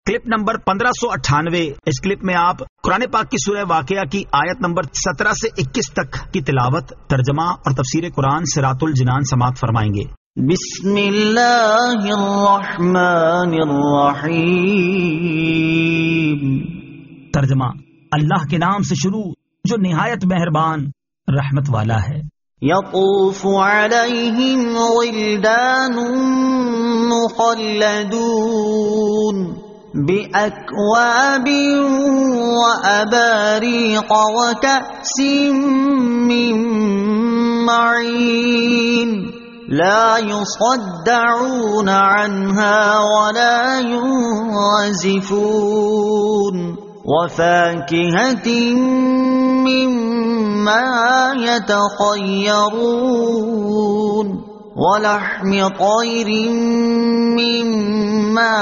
Clip number 1598۔ اس clip میں آپ قرآن پاک کی سورہ واقعہ کی آیت نمبر 17 سے 21 تک کی تلاوت، ترجمہ اور تفسیر قرآن صراط الجنان سماعت فرمائیں گے۔ بسم اللہ الرحمن الرحیم۔ ترجمہ، اللہ کے نام سے شروع جو نہایت مہربان رحمت والا ہے۔ یطوف علیہم ولدان مخلدون بأکواب وأباریق وکأس من معین لا يصدعون عنها ولا ينزفون وفاكهة مما يتخيرون ولحم طير مما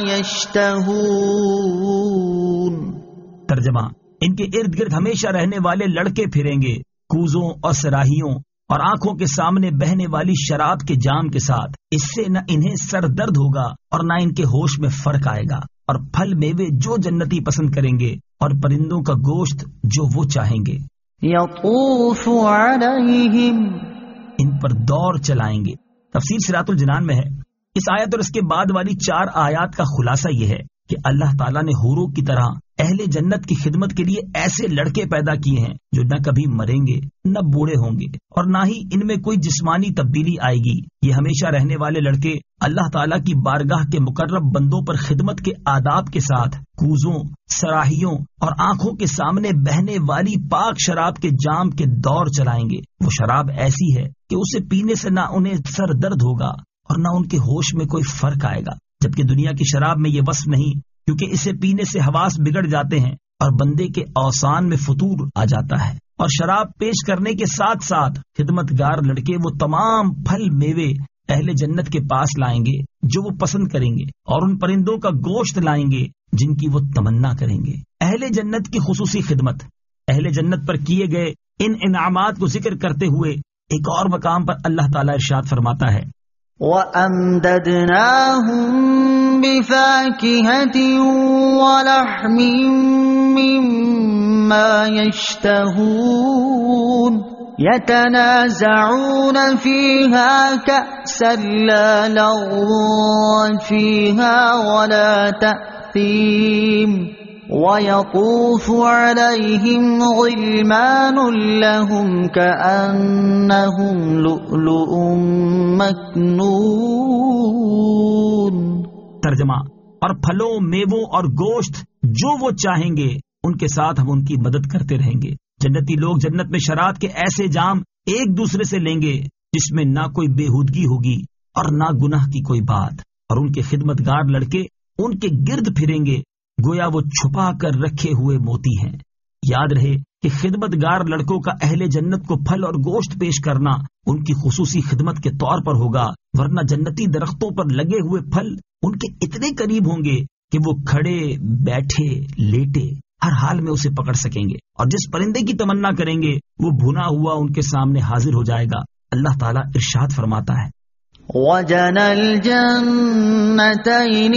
يشتهون۔ ترجمہ، ان کے ارد گرد ہمیشہ رہنے والے لڑکے پھریں گے کوزوں اور سراہیوں اور آنکھوں کے سامنے بہنے والی شراب کے جام کے ساتھ۔ اس سے نہ انہیں سر درد ہوگا اور نہ ان کے ہوش میں فرق آئے گا، اور پھل میوے جو جنتی پسند کریں گے اور پرندوں کا گوشت جو وہ چاہیں گے۔ یطوف علیہم، ان پر دور چلائیں گے۔ تفسیر صراط الجنان میں ہے۔ اس آیت اور اس کے بعد والی 4 آیات کا خلاصہ یہ ہے کہ اللہ تعالیٰ نے حوروں کی طرح اہل جنت کی خدمت کے لیے ایسے لڑکے پیدا کیے ہیں جو نہ کبھی مریں گے نہ بوڑھے ہوں گے، اور نہ ہی ان میں کوئی جسمانی تبدیلی آئے گی۔ یہ ہمیشہ رہنے والے لڑکے اللہ تعالیٰ کی بارگاہ کے مقرب بندوں پر خدمت کے آداب کے ساتھ کوزوں، سراہیوں اور آنکھوں کے سامنے بہنے والی پاک شراب کے جام کے دور چلائیں گے۔ وہ شراب ایسی ہے کہ اسے پینے سے نہ انہیں سر درد ہوگا اور نہ ان کے ہوش میں کوئی فرق آئے گا، جبکہ دنیا کی شراب میں یہ وصف نہیں، کیونکہ اسے پینے سے حواس بگڑ جاتے ہیں اور بندے کے اوسان میں فتور آ جاتا ہے۔ اور شراب پیش کرنے کے ساتھ ساتھ خدمتگار لڑکے وہ تمام پھل میوے اہل جنت کے پاس لائیں گے جو وہ پسند کریں گے، اور ان پرندوں کا گوشت لائیں گے جن کی وہ تمنا کریں گے۔ اہل جنت کی خصوصی خدمت، اہل جنت پر کیے گئے ان انعامات کو ذکر کرتے ہوئے ایک اور مقام پر اللہ تعالیٰ ارشاد فرماتا ہے، وَأَمْدَدْنَاهُمْ بِفَاكِهَةٍ وَلَحْمٍ مِّمَّا يَشْتَهُونَ يَتَنَازَعُونَ فِيهَا كَأْسًا لَّا لَغْوٌ فِيهَا وَلَا تَأْثِيمٌ وَيَطُوفُ عَلَيْهِمْ غِلْمَانٌ لَّهُمْ كَأَنَّهُمْ لُؤْلُؤٌ مَّكْنُونٌ۔ ترجمہ، اور پھلوں، میووں اور گوشت جو وہ چاہیں گے ان کے ساتھ ہم ان کی مدد کرتے رہیں گے۔ جنتی لوگ جنت میں شراب کے ایسے جام ایک دوسرے سے لیں گے جس میں نہ کوئی بےہودگی ہوگی اور نہ گناہ کی کوئی بات، اور ان کے خدمتگار لڑکے ان کے گرد پھریں گے گویا وہ چھپا کر رکھے ہوئے موتی ہیں۔ یاد رہے کہ خدمتگار لڑکوں کا اہل جنت کو پھل اور گوشت پیش کرنا ان کی خصوصی خدمت کے طور پر ہوگا، ورنہ جنتی درختوں پر لگے ہوئے پھل ان کے اتنے قریب ہوں گے کہ وہ کھڑے بیٹھے لیٹے ہر حال میں اسے پکڑ سکیں گے، اور جس پرندے کی تمنا کریں گے وہ بھنا ہوا ان کے سامنے حاضر ہو جائے گا۔ اللہ تعالیٰ ارشاد فرماتا ہے، وَجَنَى الْجَنَّتَيْنِ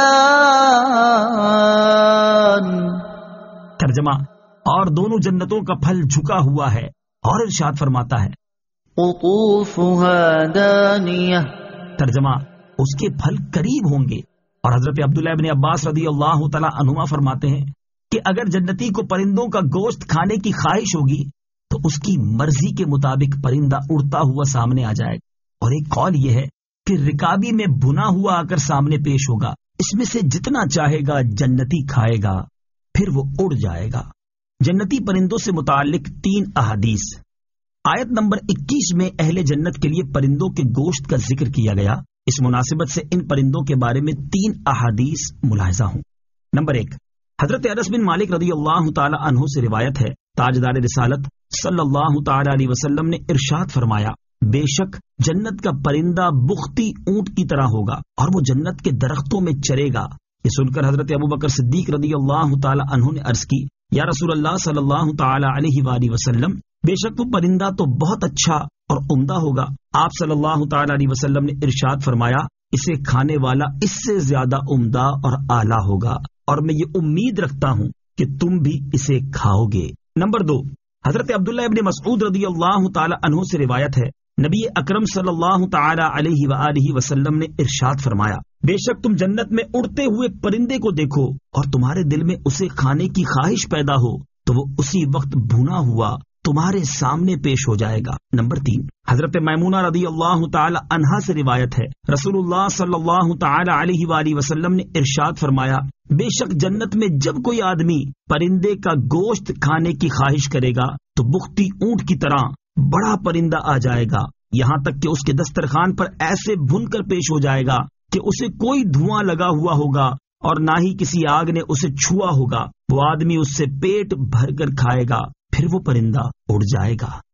دَانٍ۔ ترجمہ، اور دونوں جنتوں کا پھل جھکا ہوا ہے، اور ارشاد فرماتا ہے، قُطُوفُهَا دَانِيَةٌ۔ ترجمہ، اس کے پھل قریب ہوں گے۔ اور حضرت عبداللہ ابن عباس رضی اللہ تعالی عنہما فرماتے ہیں کہ اگر جنتی کو پرندوں کا گوشت کھانے کی خواہش ہوگی تو اس کی مرضی کے مطابق پرندہ اڑتا ہوا سامنے آ جائے گا، اور ایک قول یہ ہے کہ رکابی میں بھنا ہوا آ کر سامنے پیش ہوگا، اس میں سے جتنا چاہے گا جنتی کھائے گا، پھر وہ اڑ جائے گا۔ جنتی پرندوں سے متعلق 3 احادیث۔ آیت نمبر 21 میں اہل جنت کے لیے پرندوں کے گوشت کا ذکر کیا گیا۔ اس مناسبت سے ان پرندوں کے بارے میں 3 احادیث ملاحظہ ہوں۔ نمبر 1، حضرت انس بن مالک رضی اللہ تعالی عنہ سے روایت ہے، تاجدار رسالت صلی اللہ تعالی علیہ وسلم نے ارشاد فرمایا، بے شک جنت کا پرندہ بختی اونٹ کی طرح ہوگا اور وہ جنت کے درختوں میں چرے گا۔ یہ سن کر حضرت ابوبکر صدیق رضی اللہ تعالی عنہ نے عرض کی، یا رسول اللہ صلی اللہ تعالی علیہ وآلہ وسلم، بے شک وہ پرندہ تو بہت اچھا اور عمدہ ہوگا۔ آپ صلی اللہ تعالی علیہ وسلم نے ارشاد فرمایا، اسے کھانے والا اس سے زیادہ عمدہ اور اعلیٰ ہوگا، اور میں یہ امید رکھتا ہوں کہ تم بھی اسے کھاؤ گے۔ نمبر 2، حضرت عبداللہ ابن مسعود رضی اللہ تعالی عنہ سے روایت ہے، نبی اکرم صلی اللہ تعالی علیہ وآلہ وسلم نے ارشاد فرمایا، بے شک تم جنت میں اڑتے ہوئے پرندے کو دیکھو اور تمہارے دل میں اسے کھانے کی خواہش پیدا ہو تو وہ اسی وقت بھونا ہوا تمہارے سامنے پیش ہو جائے گا۔ نمبر 3، حضرت میمونہ رضی اللہ تعالی عنہا سے روایت ہے، رسول اللہ صلی اللہ تعالی علیہ وآلہ وسلم نے ارشاد فرمایا، بے شک جنت میں جب کوئی آدمی پرندے کا گوشت کھانے کی خواہش کرے گا تو بختی اونٹ کی طرح بڑا پرندہ آ جائے گا، یہاں تک کہ اس کے دسترخوان پر ایسے بھن کر پیش ہو جائے گا کہ اسے کوئی دھواں لگا ہوا ہوگا اور نہ ہی کسی آگ نے اسے چھوا ہوگا، وہ آدمی اس سے پیٹ بھر کر کھائے گا، پھر وہ پرندہ اڑ جائے گا۔